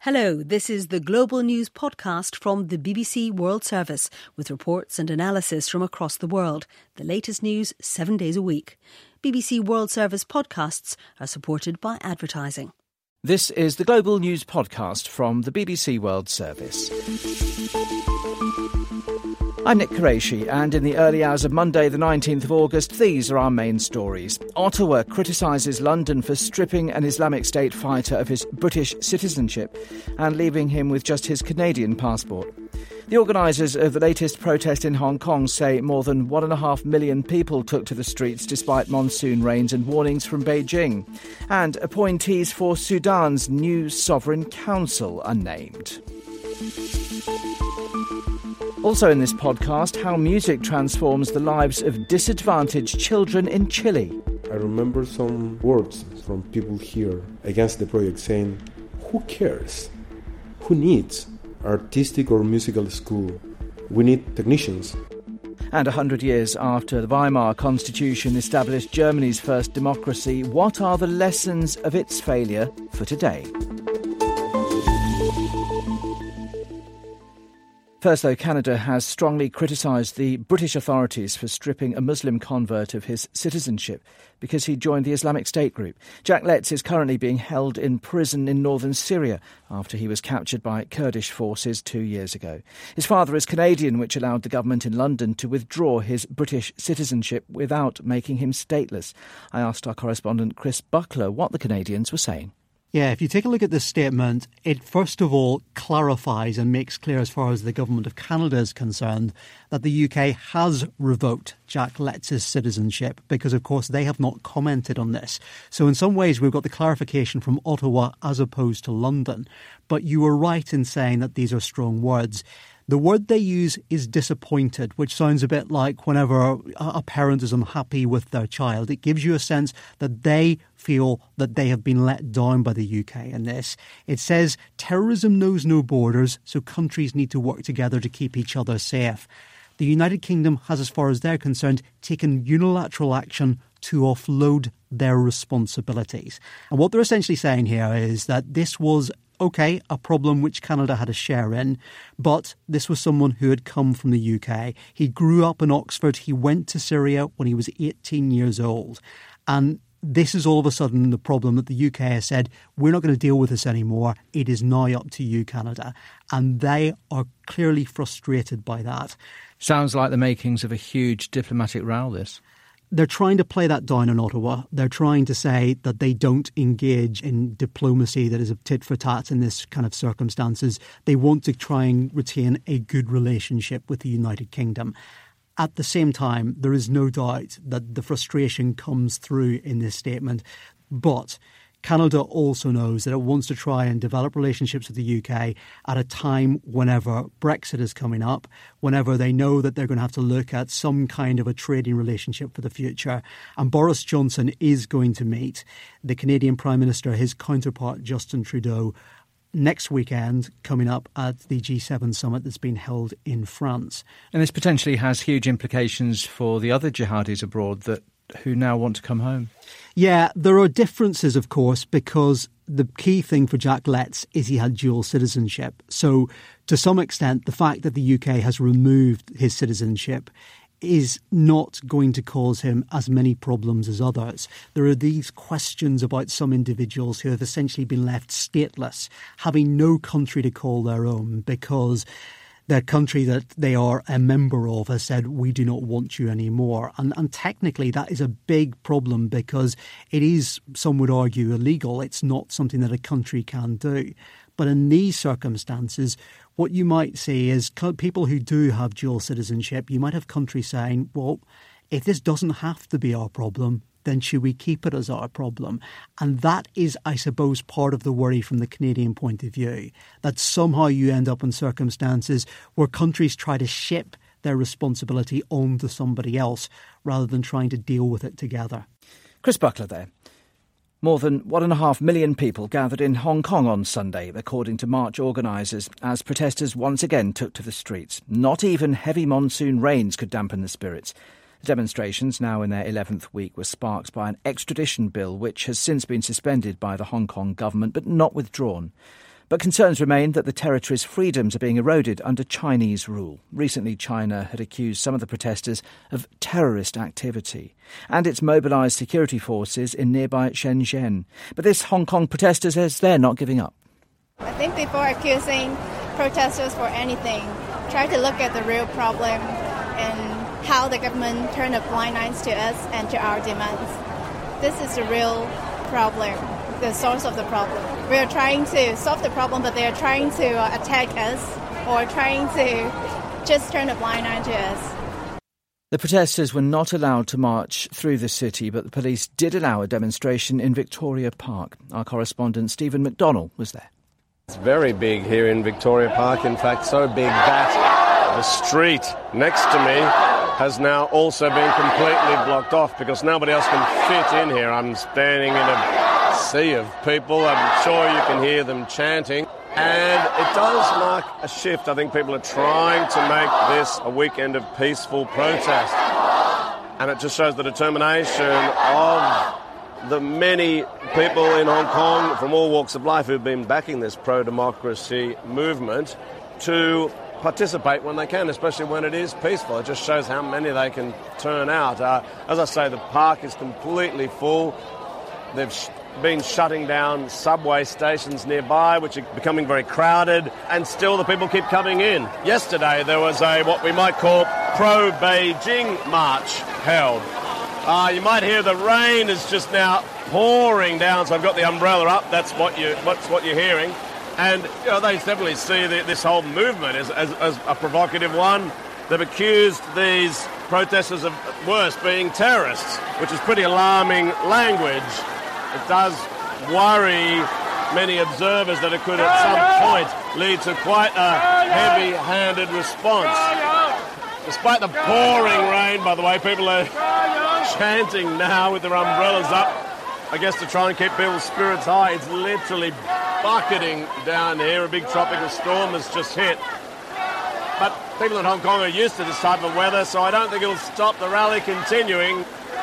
Hello, this is the Global News podcast from the BBC World Service with reports and analysis from across the world. The latest news 7 days a week. BBC World Service podcasts are supported by advertising. This is the Global News podcast from the BBC World Service. I'm Nick Qureshi, and in the early hours of Monday the 19th of August, these are our main stories. Ottawa criticises London for stripping an Islamic State fighter of his British citizenship and leaving him with just his Canadian passport. The organisers of the latest protest in Hong Kong say more than 1.5 million people took to the streets despite monsoon rains and warnings from Beijing. And appointees for Sudan's new sovereign council are named. Also in this podcast, how music transforms the lives of disadvantaged children in Chile. I remember some words from people here against the project saying, who cares? Who needs artistic or musical school? We need technicians. And 100 years after the Weimar Constitution established Germany's first democracy, what are the lessons of its failure for today? First, though, Canada has strongly criticised the British authorities for stripping a Muslim convert of his citizenship because he joined the Islamic State group. Jack Letts is currently being held in prison in northern Syria after he was captured by Kurdish forces 2 years ago. His father is Canadian, which allowed the government in London to withdraw his British citizenship without making him stateless. I asked our correspondent Chris Buckler what the Canadians were saying. Yeah, if you take a look at this statement, it first of all clarifies and makes clear as far as the Government of Canada is concerned that the UK has revoked Jack Letts' citizenship because, of course, they have not commented on this. So in some ways, we've got the clarification from Ottawa as opposed to London. But you were right in saying that these are strong words. The word they use is disappointed, which sounds a bit like whenever a parent is unhappy with their child. It gives you a sense that they feel that they have been let down by the UK in this. It says terrorism knows no borders, so countries need to work together to keep each other safe. The United Kingdom has, as far as they're concerned, taken unilateral action to offload their responsibilities. And what they're essentially saying here is that this was OK, a problem which Canada had a share in, but this was someone who had come from the UK. He grew up in Oxford. He went to Syria when he was 18 years old. And this is all of a sudden the problem that the UK has said, we're not going to deal with this anymore. It is now up to you, Canada. And they are clearly frustrated by that. Sounds like the makings of a huge diplomatic row, this. They're trying to play that down in Ottawa. They're trying to say that they don't engage in diplomacy that is a tit for tat in this kind of circumstances. They want to try and retain a good relationship with the United Kingdom. At the same time, there is no doubt that the frustration comes through in this statement. But Canada also knows that it wants to try and develop relationships with the UK at a time whenever Brexit is coming up, whenever they know that they're going to have to look at some kind of a trading relationship for the future. And Boris Johnson is going to meet the Canadian Prime Minister, his counterpart Justin Trudeau, next weekend coming up at the G7 summit that's been held in France. And this potentially has huge implications for the other jihadis abroad who now want to come home. Yeah, there are differences, of course, because the key thing for Jack Letts is he had dual citizenship. So to some extent, the fact that the UK has removed his citizenship is not going to cause him as many problems as others. There are these questions about some individuals who have essentially been left stateless, having no country to call their own because the country that they are a member of has said, we do not want you anymore. And technically that is a big problem because it is, some would argue, illegal. It's not something that a country can do. But in these circumstances, what you might see is people who do have dual citizenship, you might have countries saying, well, if this doesn't have to be our problem, then should we keep it as our problem? And that is, I suppose, part of the worry from the Canadian point of view, that somehow you end up in circumstances where countries try to ship their responsibility onto somebody else rather than trying to deal with it together. Chris Buckler there. More than 1.5 million people gathered in Hong Kong on Sunday, according to march organisers, as protesters once again took to the streets. Not even heavy monsoon rains could dampen the spirits. The demonstrations, now in their 11th week, were sparked by an extradition bill which has since been suspended by the Hong Kong government but not withdrawn. But concerns remain that the territory's freedoms are being eroded under Chinese rule. Recently, China had accused some of the protesters of terrorist activity, and it's mobilised security forces in nearby Shenzhen. But this Hong Kong protester says they're not giving up. I think before accusing protesters for anything, try to look at the real problem and how the government turned a blind eye to us and to our demands. This is the real problem, the source of the problem. We are trying to solve the problem, but they are trying to attack us or trying to just turn a blind eye to us. The protesters were not allowed to march through the city, but the police did allow a demonstration in Victoria Park. Our correspondent Stephen McDonnell was there. It's very big here in Victoria Park, in fact so big that the street next to me has now also been completely blocked off because nobody else can fit in here. I'm standing in a sea of people. I'm sure you can hear them chanting. And it does mark a shift. I think people are trying to make this a weekend of peaceful protest. And it just shows the determination of the many people in Hong Kong from all walks of life who've been backing this pro-democracy movement to participate when they can, especially when it is peaceful. It just shows how many they can turn out. As I say, the park is completely full. They've been shutting down subway stations nearby, which are becoming very crowded, and still the people keep coming in. Yesterday there was a what we might call pro-Beijing march held. You might hear the rain is just now pouring down, so I've got the umbrella up. That's what you're hearing. And they definitely see this whole movement as a provocative one. They've accused these protesters of worse being terrorists, which is pretty alarming language. It does worry many observers that it could at some point lead to quite a heavy-handed response. Despite the pouring rain, by the way, people are chanting now with their umbrellas up, I guess to try and keep people's spirits high. It's literally bucketing down here. A big tropical storm has just hit. But people in Hong Kong are used to this type of weather, so I don't think it'll stop the rally continuing.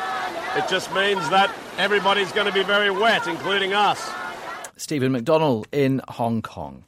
It just means that everybody's going to be very wet, including us. Stephen McDonnell in Hong Kong.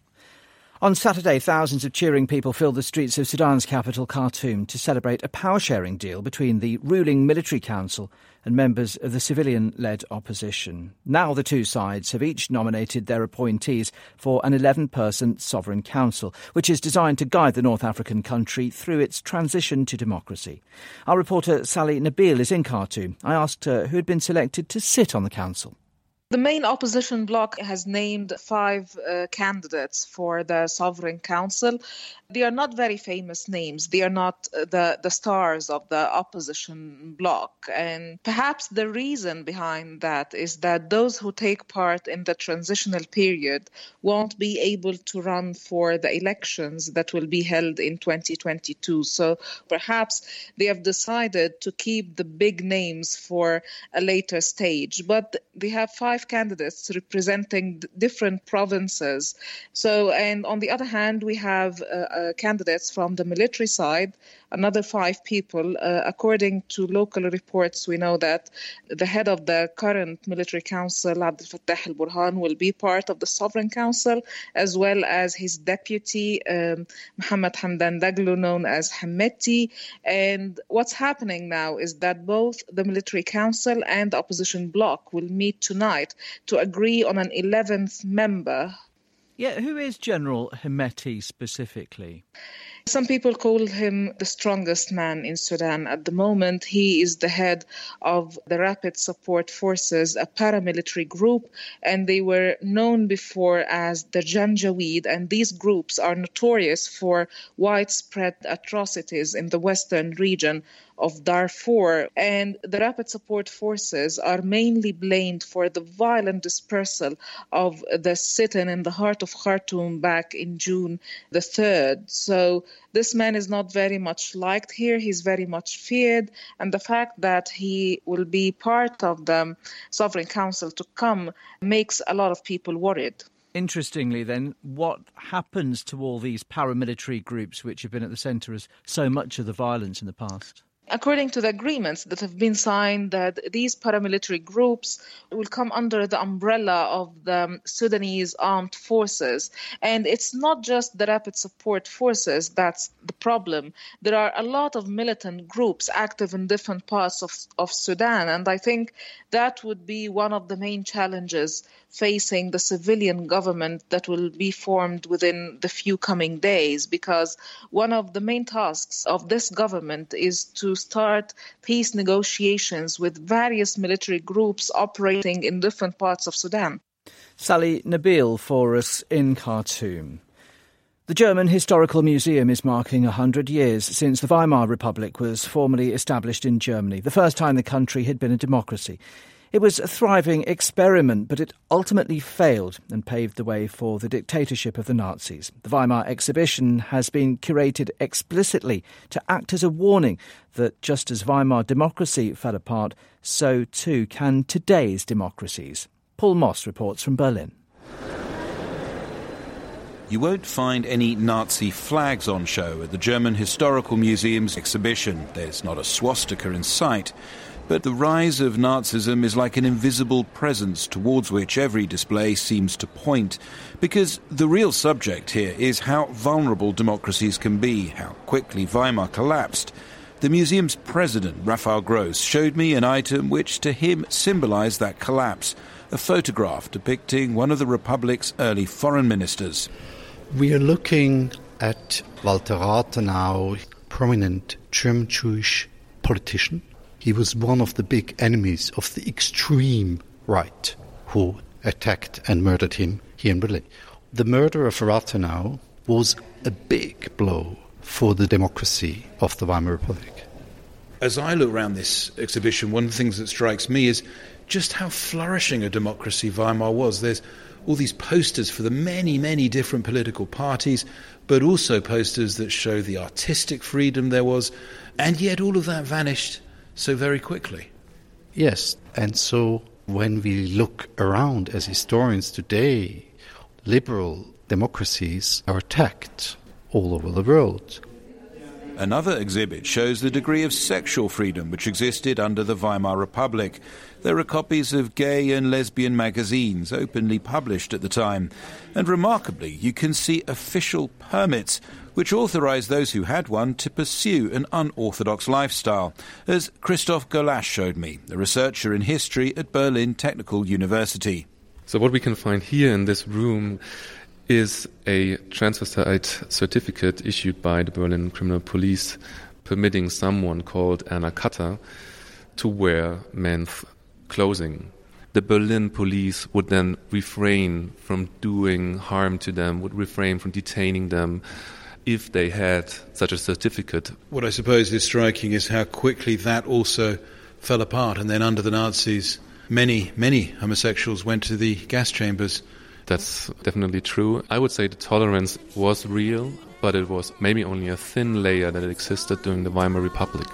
On Saturday, thousands of cheering people filled the streets of Sudan's capital, Khartoum, to celebrate a power-sharing deal between the ruling military council and members of the civilian-led opposition. Now the two sides have each nominated their appointees for an 11-person sovereign council, which is designed to guide the North African country through its transition to democracy. Our reporter Sally Nabil is in Khartoum. I asked her who had been selected to sit on the council. The main opposition bloc has named 5 candidates for the Sovereign Council. They are not very famous names. They are not the stars of the opposition bloc. And perhaps the reason behind that is that those who take part in the transitional period won't be able to run for the elections that will be held in 2022. So perhaps they have decided to keep the big names for a later stage. But they have 5 candidates representing different provinces. So, and on the other hand, we have candidates from the military side, another 5 people. According to local reports, we know that the head of the current military council, Abdel Fattah al-Burhan, will be part of the Sovereign Council, as well as his deputy, Mohammed Hamdan Daglo, known as Hameti. And what's happening now is that both the military council and the opposition bloc will meet tonight to agree on an 11th member. Yeah, who is General Hameti specifically? Some people call him the strongest man in Sudan at the moment. He is the head of the Rapid Support Forces, a paramilitary group, and they were known before as the Janjaweed, and these groups are notorious for widespread atrocities in the western region of Darfur. And the Rapid Support Forces are mainly blamed for the violent dispersal of the sit-in in the heart of Khartoum back in June the 3rd. So this man is not very much liked here. He's very much feared. And the fact that he will be part of the Sovereign Council to come makes a lot of people worried. Interestingly, then, what happens to all these paramilitary groups which have been at the centre of so much of the violence in the past? according to the agreements that have been signed, that these paramilitary groups will come under the umbrella of the Sudanese armed forces. And it's not just the rapid support forces that's the problem. There are a lot of militant groups active in different parts of Sudan. And I think that would be one of the main challenges facing the civilian government that will be formed within the few coming days, because one of the main tasks of this government is to start peace negotiations with various military groups operating in different parts of Sudan. Sally Nabil for us in Khartoum. The German Historical Museum is marking 100 years since the Weimar Republic was formally established in Germany, the first time the country had been a democracy. It was a thriving experiment, but it ultimately failed and paved the way for the dictatorship of the Nazis. The Weimar exhibition has been curated explicitly to act as a warning that just as Weimar democracy fell apart, so too can today's democracies. Paul Moss reports from Berlin. You won't find any Nazi flags on show at the German Historical Museum's exhibition. There's not a swastika in sight. But the rise of Nazism is like an invisible presence towards which every display seems to point, because the real subject here is how vulnerable democracies can be, how quickly Weimar collapsed. The museum's president, Raphael Gross, showed me an item which to him symbolized that collapse, a photograph depicting one of the Republic's early foreign ministers. We are looking at Walter Rathenau, prominent German Jewish politician. He was one of the big enemies of the extreme right who attacked and murdered him here in Berlin. The murder of Rathenau was a big blow for the democracy of the Weimar Republic. As I look around this exhibition, one of the things that strikes me is just how flourishing a democracy Weimar was. There's all these posters for the many, many different political parties, but also posters that show the artistic freedom there was, and yet all of that vanished so very quickly. Yes, and so when we look around as historians today, liberal democracies are attacked all over the world. Another exhibit shows the degree of sexual freedom which existed under the Weimar Republic. There are copies of gay and lesbian magazines openly published at the time. And remarkably, you can see official permits which authorised those who had one to pursue an unorthodox lifestyle, as Christoph Golasch showed me, a researcher in history at Berlin Technical University. So what we can find here in this room is a transvestite certificate issued by the Berlin Criminal Police permitting someone called Anna Katter to wear men's clothing. The Berlin police would then refrain from doing harm to them, would refrain from detaining them if they had such a certificate. What I suppose is striking is how quickly that also fell apart, and then under the Nazis, many homosexuals went to the gas chambers. That's definitely true. I would say the tolerance was real, but it was maybe only a thin layer that existed during the Weimar Republic.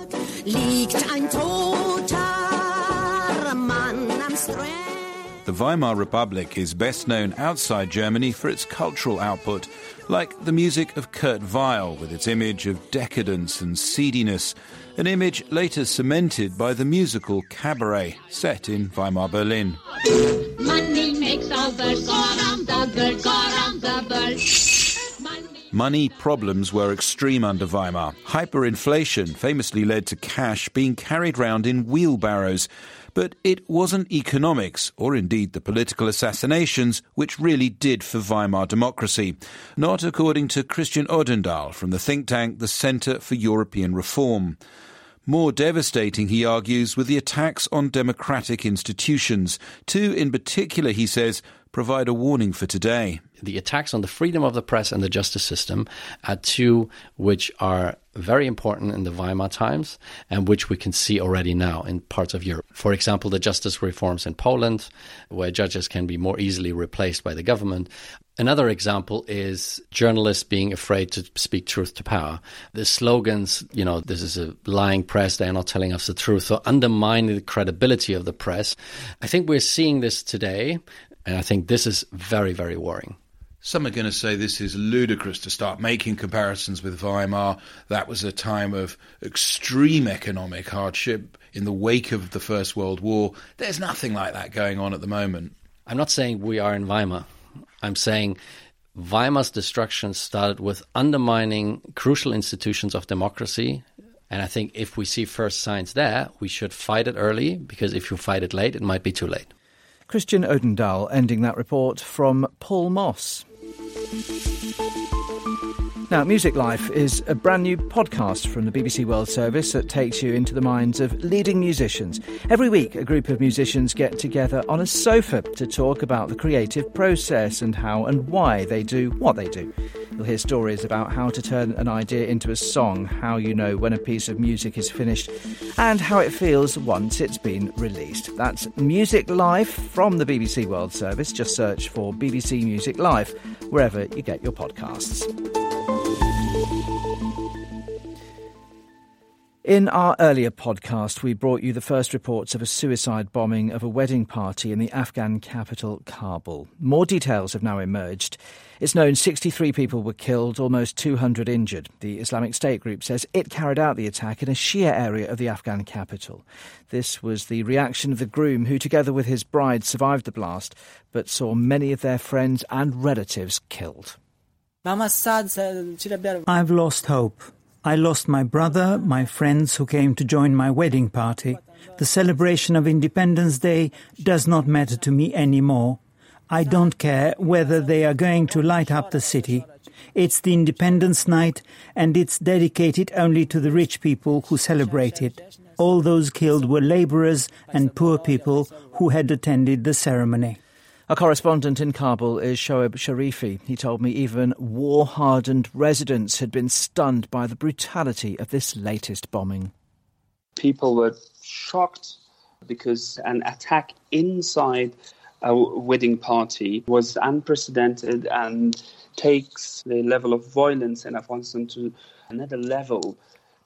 The Weimar Republic is best known outside Germany for its cultural output, like the music of Kurt Weill with its image of decadence and seediness, an image later cemented by the musical Cabaret, set in Weimar Berlin. Money makes all the go round the world. Money problems were extreme under Weimar. Hyperinflation famously led to cash being carried round in wheelbarrows. But it wasn't economics, or indeed the political assassinations, which really did for Weimar democracy. Not according to Christian Odendahl from the think tank the Centre for European Reform. More devastating, he argues, were the attacks on democratic institutions. Two in particular, he says, provide a warning for today. The attacks on the freedom of the press and the justice system are two which are very important in the Weimar times and which we can see already now in parts of Europe. For example, the justice reforms in Poland, where judges can be more easily replaced by the government. Another example is journalists being afraid to speak truth to power. The slogans, this is a lying press, they're not telling us the truth, so undermining the credibility of the press. I think we're seeing this today, and I think this is very, very worrying. Some are going to say this is ludicrous to start making comparisons with Weimar. That was a time of extreme economic hardship in the wake of the First World War. There's nothing like that going on at the moment. I'm not saying we are in Weimar. I'm saying Weimar's destruction started with undermining crucial institutions of democracy. And I think if we see first signs there, we should fight it early, because if you fight it late, it might be too late. Christian Odendahl ending that report from Paul Moss. Now, Music Life is a brand new podcast from the BBC World Service that takes you into the minds of leading musicians. Every week, a group of musicians get together on a sofa to talk about the creative process and how and why they do what they do. You'll hear stories about how to turn an idea into a song, how you know when a piece of music is finished, and how it feels once it's been released. That's Music Life from the BBC World Service. Just search for BBC Music Live wherever you get your podcasts. In our earlier podcast, we brought you the first reports of a suicide bombing of a wedding party in the Afghan capital, Kabul. More details have now emerged. It's known 63 people were killed, almost 200 injured. The Islamic State group says it carried out the attack in a Shia area of the Afghan capital. This was the reaction of the groom, who together with his bride survived the blast, but saw many of their friends and relatives killed. I've lost hope. I lost my brother, my friends who came to join my wedding party. The celebration of Independence Day does not matter to me anymore. I don't care whether they are going to light up the city. It's the Independence Night, and it's dedicated only to the rich people who celebrate it. All those killed were labourers and poor people who had attended the ceremony. Our correspondent in Kabul is Shoaib Sharifi. He told me even war-hardened residents had been stunned by the brutality of this latest bombing. People were shocked because an attack inside a wedding party was unprecedented and takes the level of violence in Afghanistan to another level,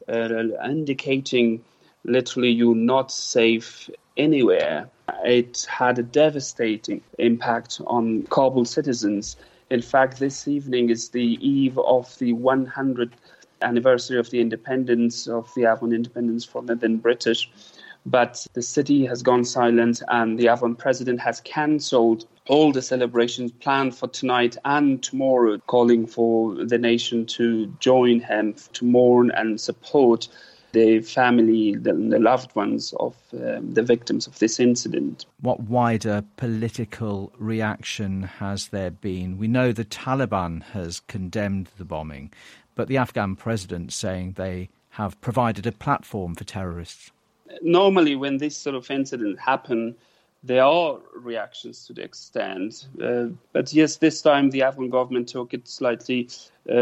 indicating literally you're not safe anywhere. It had a devastating impact on Kabul citizens. In fact, this evening is the eve of the 100th anniversary of the independence, of the Afghan independence from the then British. But the city has gone silent, and the Afghan president has cancelled all the celebrations planned for tonight and tomorrow, calling for the nation to join him to mourn and support the family, the loved ones of the victims of this incident. What wider political reaction has there been? We know the Taliban has condemned the bombing, but the Afghan president saying they have provided a platform for terrorists. Normally, when this sort of incident happen, there are reactions to the extent. But yes, this time the Afghan government took it slightly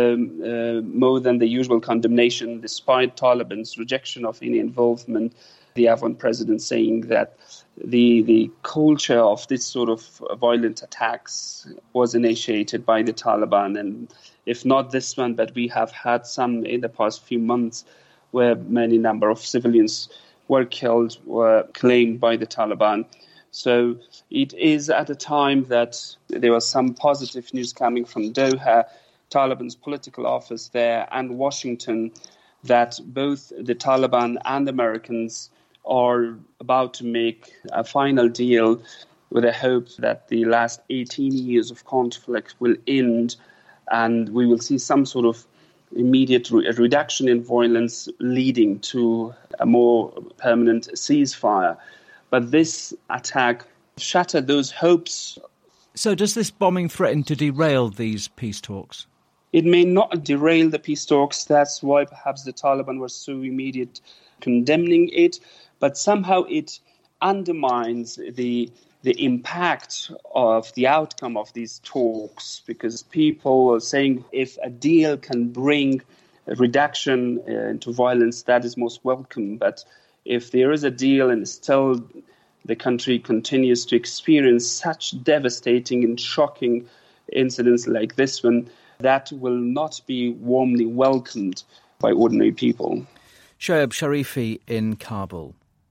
more than the usual condemnation, despite Taliban's rejection of any involvement. The Afghan president saying that the culture of this sort of violent attacks was initiated by the Taliban. And if not this one, but we have had some in the past few months where many number of civilians were killed, were claimed by the Taliban. So it is at a time that there was some positive news coming from Doha, Taliban's political office there, and Washington, that both the Taliban and Americans are about to make a final deal with a hope that the last 18 years of conflict will end and we will see some sort of immediate reduction in violence leading to a more permanent ceasefire. But this attack shattered those hopes. So does this bombing threaten to derail these peace talks? It may not derail the peace talks. That's why perhaps the Taliban were so immediate condemning it. But somehow it undermines the impact of the outcome of these talks, because people are saying if a deal can bring a reduction into violence, that is most welcome. But if there is a deal and still the country continues to experience such devastating and shocking incidents like this one, that will not be warmly welcomed by ordinary people. Shoaib Sharifi in Kabul.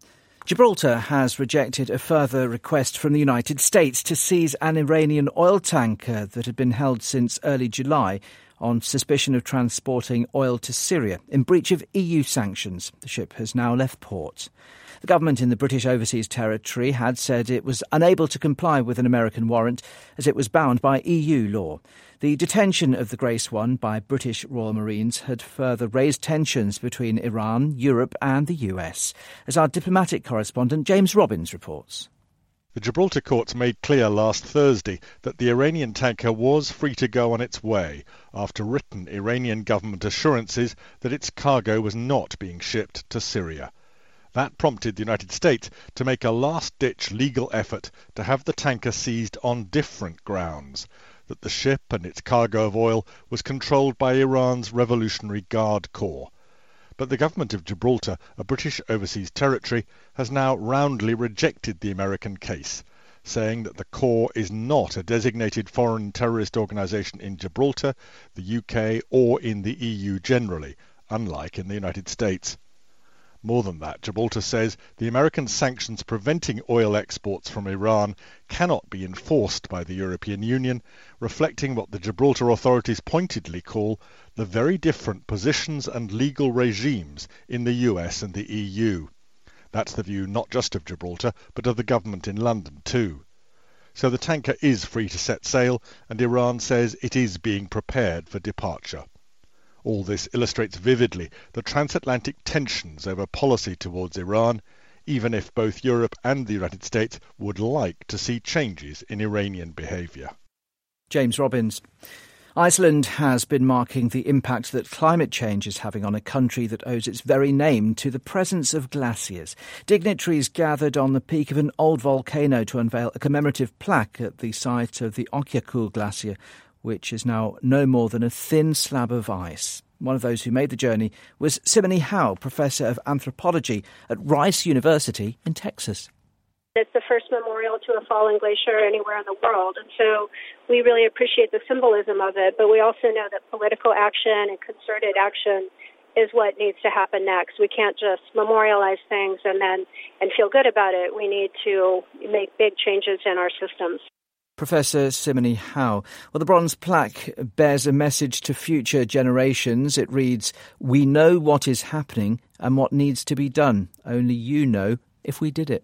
Gibraltar has rejected a further request from the United States to seize an Iranian oil tanker that had been held since early July on suspicion of transporting oil to Syria in breach of EU sanctions. The ship has now left port. The government in the British Overseas Territory had said it was unable to comply with an American warrant as it was bound by EU law. The detention of the Grace One by British Royal Marines had further raised tensions between Iran, Europe and the US, as our diplomatic correspondent James Robbins reports. The Gibraltar courts made clear last Thursday that the Iranian tanker was free to go on its way after written Iranian government assurances that its cargo was not being shipped to Syria. That prompted the United States to make a last-ditch legal effort to have the tanker seized on different grounds, that the ship and its cargo of oil was controlled by Iran's Revolutionary Guard Corps. But the government of Gibraltar, a British overseas territory, has now roundly rejected the American case, saying that the Corps is not a designated foreign terrorist organisation in Gibraltar, the UK or in the EU generally, unlike in the United States. More than that, Gibraltar says the American sanctions preventing oil exports from Iran cannot be enforced by the European Union, reflecting what the Gibraltar authorities pointedly call the very different positions and legal regimes in the US and the EU. That's the view not just of Gibraltar, but of the government in London too. So the tanker is free to set sail, and Iran says it is being prepared for departure. All this illustrates vividly the transatlantic tensions over policy towards Iran, even if both Europe and the United States would like to see changes in Iranian behaviour. James Robbins. Iceland has been marking the impact that climate change is having on a country that owes its very name to the presence of glaciers. Dignitaries gathered on the peak of an old volcano to unveil a commemorative plaque at the site of the Ökyakull Glacier, which is now no more than a thin slab of ice. One of those who made the journey was Simone Howe, Professor of Anthropology at Rice University in Texas. It's the first memorial to a fallen glacier anywhere in the world, and so we really appreciate the symbolism of it, but we also know that political action and concerted action is what needs to happen next. We can't just memorialize things and feel good about it. We need to make big changes in our systems. Professor Simone Howe. Well, the bronze plaque bears a message to future generations. It reads, "We know what is happening and what needs to be done. Only you know if we did it."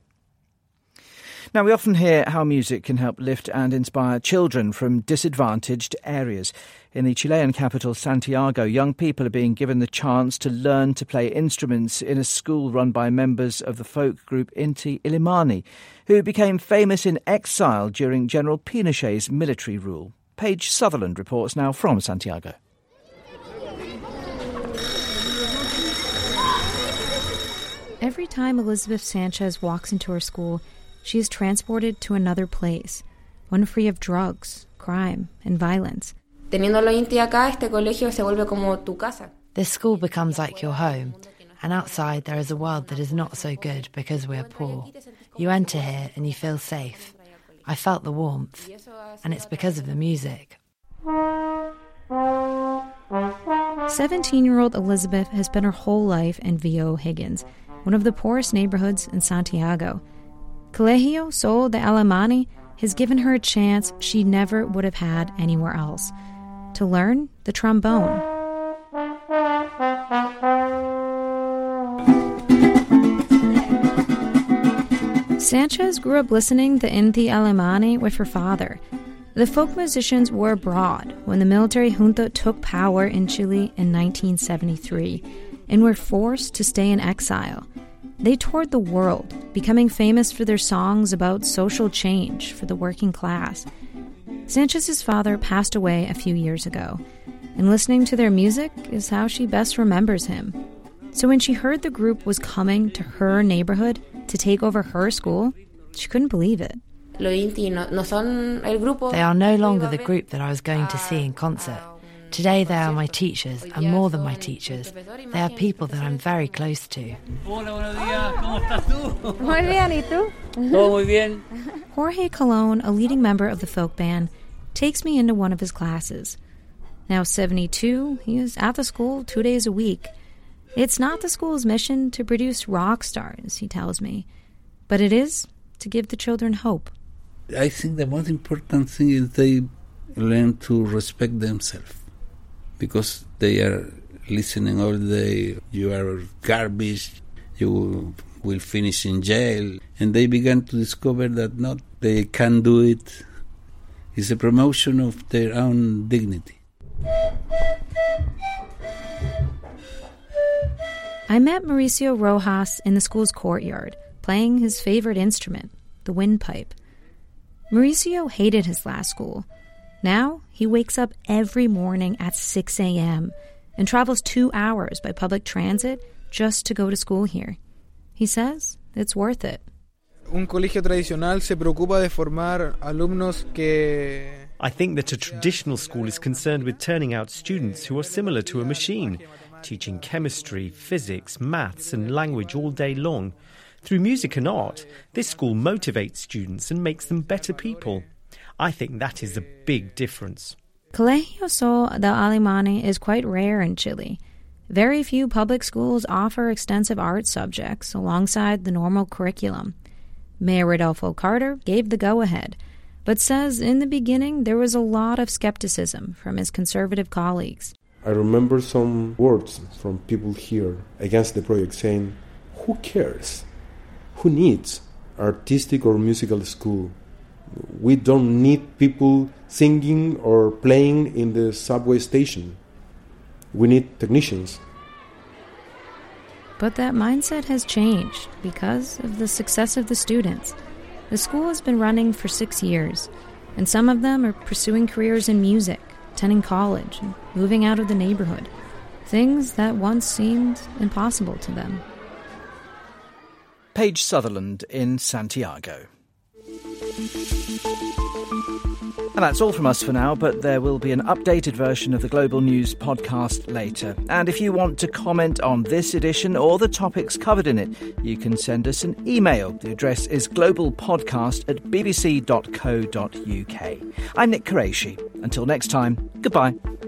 Now, we often hear how music can help lift and inspire children from disadvantaged areas. In the Chilean capital, Santiago, young people are being given the chance to learn to play instruments in a school run by members of the folk group Inti Illimani, who became famous in exile during General Pinochet's military rule. Paige Sutherland reports now from Santiago. Every time Elizabeth Sanchez walks into her school, she is transported to another place, one free of drugs, crime, and violence. This school becomes like your home, and outside there is a world that is not so good because we are poor. You enter here and you feel safe. I felt the warmth, and it's because of the music. 17-year-old Elizabeth has spent her whole life in Villa Higgins, one of the poorest neighborhoods in Santiago. Colegio Sol de Illimani has given her a chance she never would have had anywhere else, to learn the trombone. Sanchez grew up listening to Inti Illimani with her father. The folk musicians were abroad when the military junta took power in Chile in 1973 and were forced to stay in exile. They toured the world, becoming famous for their songs about social change for the working class. Sanchez's father passed away a few years ago, and listening to their music is how she best remembers him. So when she heard the group was coming to her neighborhood to take over her school, she couldn't believe it. They are no longer the group that I was going to see in concert. Today they are my teachers, and more than my teachers, they are people that I'm very close to. Jorge Colon, a leading member of the folk band, takes me into one of his classes. Now 72, he is at the school 2 days a week. It's not the school's mission to produce rock stars, he tells me. But it is to give the children hope. I think the most important thing is they learn to respect themselves, because they are listening all day, you are garbage, you will finish in jail. And they began to discover that not they can do it. It's a promotion of their own dignity. I met Mauricio Rojas in the school's courtyard, playing his favorite instrument, the windpipe. Mauricio hated his last school. Now he wakes up every morning at 6 a.m. and travels 2 hours by public transit just to go to school here. He says it's worth it. Un colegio tradicional se preocupa de formar alumnos que... I think that a traditional school is concerned with turning out students who are similar to a machine, teaching chemistry, physics, maths and language all day long. Through music and art, this school motivates students and makes them better people. I think that is a big difference. Colegio Sol del Alemany is quite rare in Chile. Very few public schools offer extensive art subjects alongside the normal curriculum. Mayor Rodolfo Carter gave the go-ahead, but says in the beginning there was a lot of skepticism from his conservative colleagues. I remember some words from people here against the project saying, who cares? Who needs artistic or musical school? We don't need people singing or playing in the subway station. We need technicians. But that mindset has changed because of the success of the students. The school has been running for 6 years, and some of them are pursuing careers in music, attending college, and moving out of the neighborhood. Things that once seemed impossible to them. Paige Sutherland in Santiago. And that's all from us for now, but there will be an updated version of the Global News podcast later. And if you want to comment on this edition or the topics covered in it, you can send us an email. The address is globalpodcast@bbc.co.uk. I'm Nick Qureshi. Until next time, goodbye.